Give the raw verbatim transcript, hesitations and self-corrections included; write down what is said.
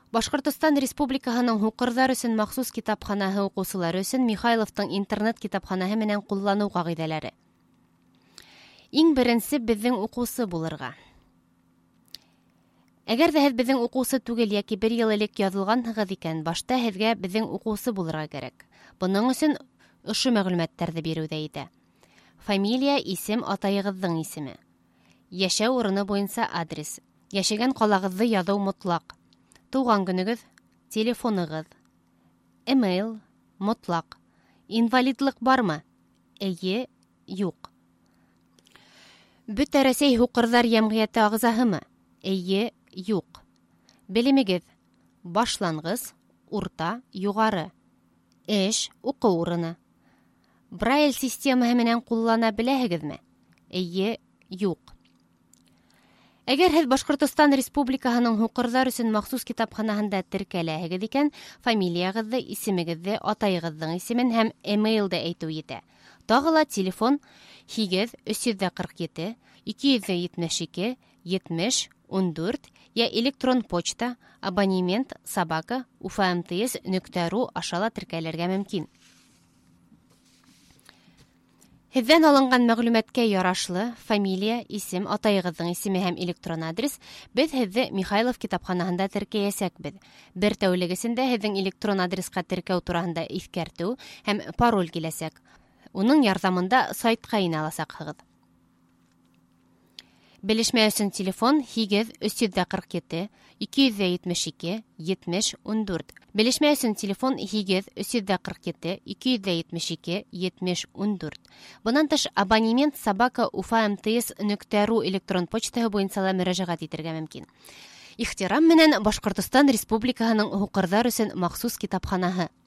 Башкортостан Республикаһының һуҡырҙар өсөн махсус китапханаһы уҡыусылары өсөн Михайловтың интернет китапханаһы менән ҡулланыу ҡағиҙәләре. Иң беренсе беҙҙең уҡыусы булырға. Әгәр ҙә һеҙ беҙҙең уҡыусы түгел йәки бер йыл элек яҙылғанһығыҙ икән, башта һеҙгә беҙҙең уҡыусы булырға кәрәк. Бының өсөн ошо мәғлүмәттәрҙе биреүҙә итә. Фамилия, исем, атайығыҙҙың исеме. Йәшәү урыны буйынса адрес. Йәшәгән ҡалағыҙҙы яҙыу мотлаҡ. Тыуған көнөгөҙ, телефонығыҙ. Эмейл, мотлаҡ. Инвалидлыҡ бармы? Эйе, юҡ. Бөтә Рәсәй һуҡырҙар йәмғиәте ағзаһымы? Эйе, юҡ. Белемегеҙ. Башланғыс, урта, юғары. Эш, уҡыу урыны. Брайль системаһы менән ҡуллана беләһегеҙме? Эйе, юҡ. Әгәр һеҙ Башҡортостан Республикаһының һуҡырҙар өсөн махсус китапханаһында теркәләһегеҙ икән, фамилияғыҙҙы, исемегеҙҙе, атайығыҙҙың исемен һәм эмейлды әйтеү етә. Тағы ла телефон һигеҙ өс йөҙ ҡырҡ ете ике йөҙ етмеш ике етмеш ун дүрт йә электрон почта абонемент собака уфамтс нөктә ру аша ла теркәлергә мөмкин. Һеҙҙән алынған мәғлүмәткә ярашлы фамилия, исем, атайығыҙҙың исеме һәм электрон адрес беҙ һеҙҙе Михайлов китапханаһында теркәйәсәкбеҙ. Бер тәүлек эсендә һеҙҙең электрон адресҡа теркәү тураһында иҫкәртеү һәм пароль киләсәк. Уның ярҙамында сайтҡа инә аласаҡһығыҙ. Белешмә өсөн телефон һигеҙ өс йөҙ ҡырҡ ете ике йөҙ етмеш ике етмеш ун дүрт. Белешмә өсөн телефон һигеҙ өс йөҙ ҡырҡ ете ике йөҙ етмеш ике етмеш ун дүрт. Бынан тыш абонемент собака уфамтс нөктә ру электрон почтаһы буйынса ла мөрәжәғәт итергә мөмкин. Ихтирам менән Башҡортостан Республикаһының һуҡырҙар өсөн махсус китапханаһы.